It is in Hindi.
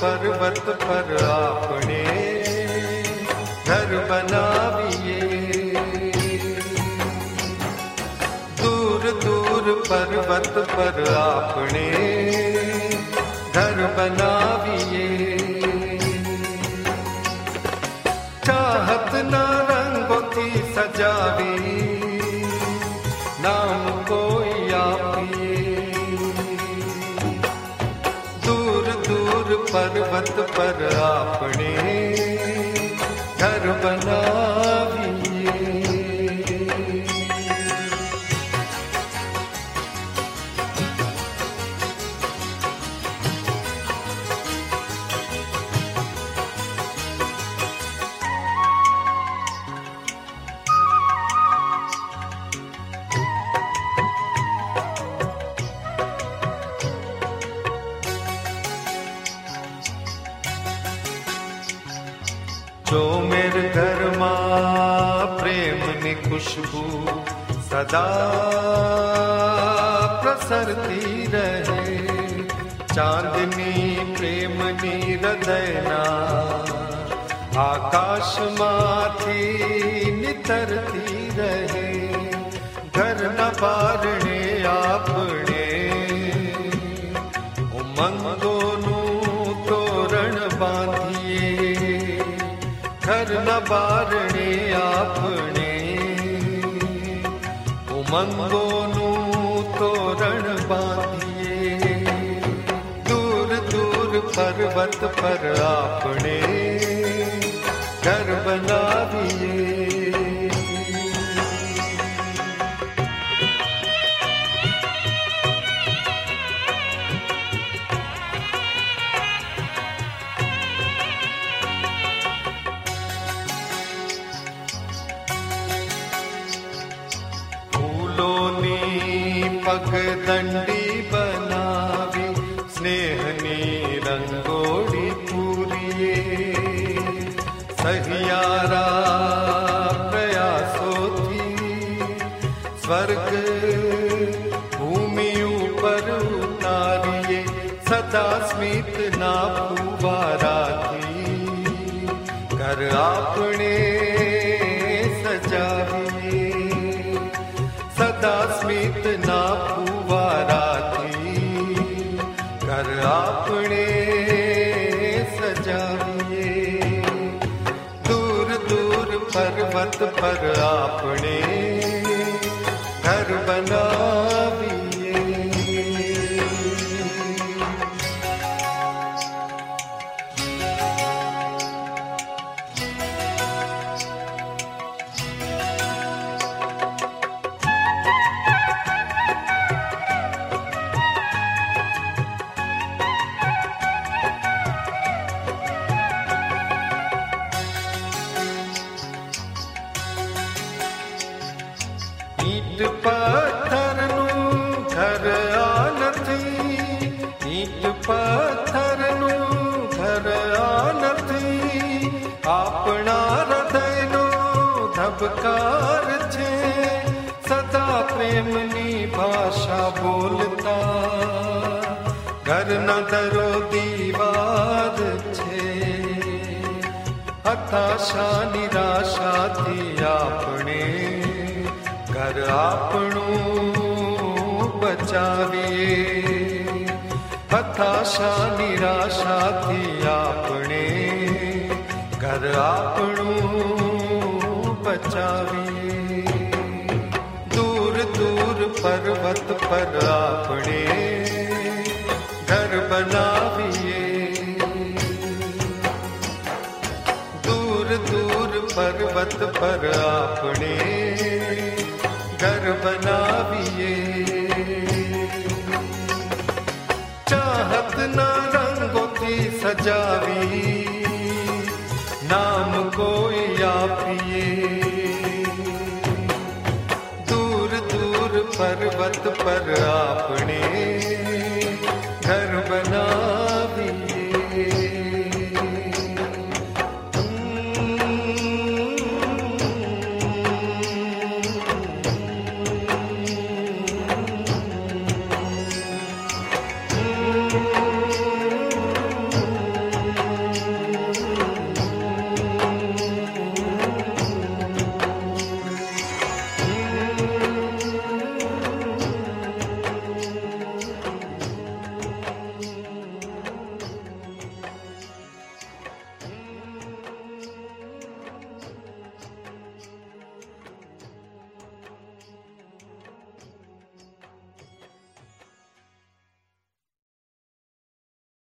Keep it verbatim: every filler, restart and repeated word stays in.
पर्वत पर आपने घर बनाविए। दूर दूर पर्वत पर आपने घर बनाविए। चाहत ना रंगों की सजावी, नाम कोई आपिए। दूर दूर पर्वत पर आपने घर बनाविए। जो मेरे घर मां प्रेमनी खुशबू सदा प्रसरती रहे। चांदनी प्रेमनी हृदयना आकाश माथी नितरती रहे। घर न बारणे आपणे उमंगोनु तोरण बांधिए। घर न बारणे आपणे उमंगोनु तोरण बांधिए। दूर दूर पर्वत पर आपणे घर बनाविए। पगदंडी बनावी स्नेहनी रंगोड़ी पूरिए। सहियारा प्रयासों थी स्वर्ग भूमि ऊपर उतारिए। सदा स्मित ना फुवारा थी घर आपने सजाविए। सदा स्मित ना फुवारा थी घर आपने सजाविए। दूर दूर पर्वत पर आपने घर बनाविए। ईट पत्थर नु घर आनथी। ईट पत्थर नु घर आनथी। आपना हृदय नो धबकार छे। सदा प्रेमनी भाषा बोलता घर न दरो दीवार छे। हताशा निराशा थी आपने घर आपणुं बचाविए। हताशा निराशा थी आपने घर आपणुं बचाविए। दूर दूर पर्वत पर आपने घर बनाविए। दूर दूर पर्वत पर आपने घर बनाविए। चाहत ना रंगों की सजावी, नाम कोई आपिए। दूर दूर पर्वत पर आपने घर बना